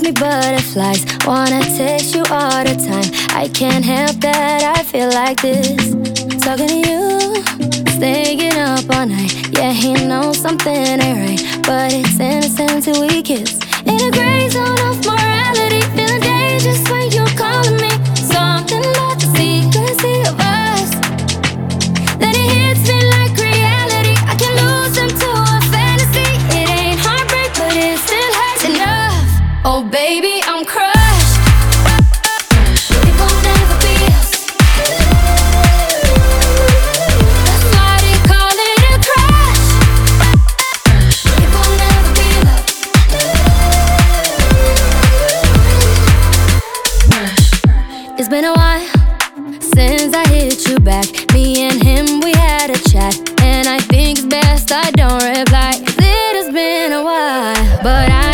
me butterflies. Wanna taste you all the time. I can't help that I feel like this. Talking to you, staying up all night. Yeah, he knows something ain't right, but it's innocent till we kiss. In a gray zone of morality, feeling dangerous when you're calling me. Something about the secrecy of us, then it hits me like reality. I can lose into a fantasy. It ain't heartbreak, but it still hurts enough. Oh baby, I'm crushed. It won't ever be us. That's why they call it a crush. It won't ever be love. It's been a while since I hit you back. Me and him, we had a chat, and I think it's best I don't reply, 'cause it has been a while. But I